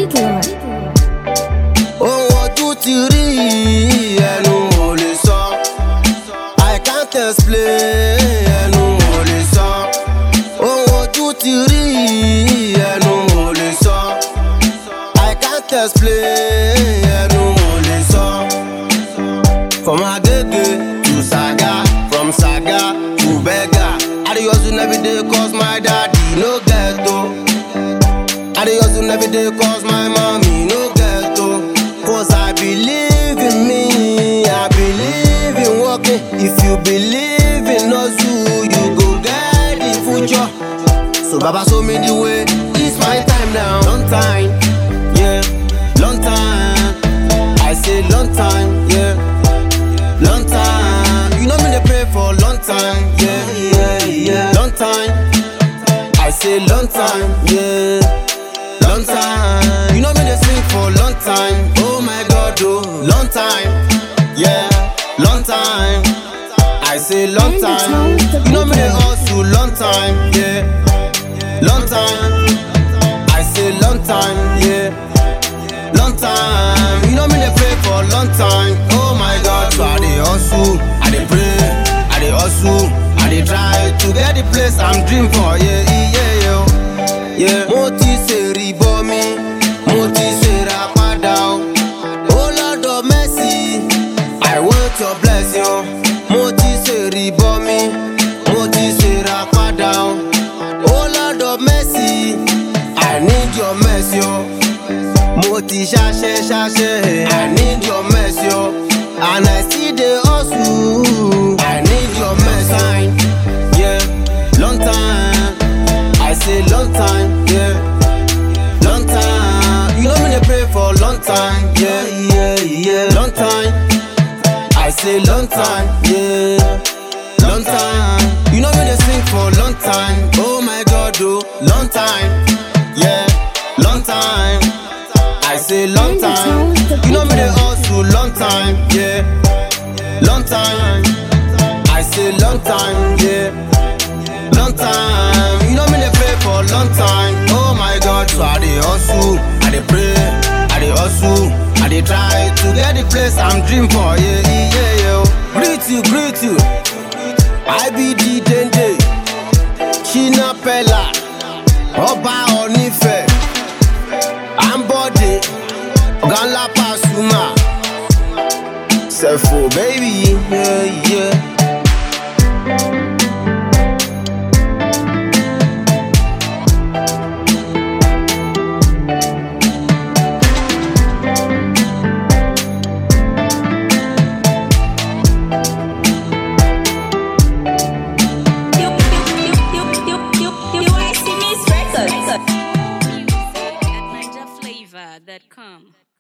Beatlord. Ohun ojú ti rí ẹnu ò lè sọ. I can't explain ẹnu ò lè sọ. Ohun ojú ti rí ẹnu ò lè sọ. I can't explain ẹnu ò lè sọ. From Agege to Saga, from Saga to Bega, I dey hustle every day cause my daddy no get to. I dey hustle every day cause my mommy no get to. Cause I believe in me, I believe in working. If you believe in hustle, you go get the future. So Baba show me the way, it's my time now. Long time, yeah, long time. I say long time, yeah, long time. You know me dey pray for long time, yeah, yeah, yeah. Long time, I say long time, yeah. Long time, you know me they sing for long time. Oh my God, oh, long time, yeah, long time. I say long time, you know me they hustle long time, yeah, long time. I say long time, yeah, long time. You know me they pray for long time. Oh my God, so I dey hustle, I dey pray, I dey hustle, I dey try to get the place I'm dream for, yeah, yeah, yeah. Yeah, mo ti ṣe rìbọ mi, mo ti ṣe ra padà o. Oh Lord of mercy, I want your blessing. Mo ti ṣe rìbọ mi, mo ti ṣe ra padà o. Oh Lord of mercy, I need your mercy o. Mo ti ṣaṣẹ́, I need your mercy o. And I still dey hustle, I need your mercy. Yeah, long time. I say long time, yeah, long time. You know me they pray for long time, yeah, yeah, yeah. Long time, I say long time, yeah, long time. You know me they sing for long time. Oh my God, oh, long time, yeah, long time. I say long time. You know me they hustle long time, yeah, long time. I say long time, yeah, long time. You know me they pray for long time. Oh my God, so I dey hustle, I dey pray, I dey hustle, I dey try to get the place I'm dream for. Yeah, yeah, yeah. Greet you. I be the Dende, China Pella, Oba Onife, Ambode, Ganla Pasuma, Sefo baby, yeah, yeah. Music at NigerFlavor.com.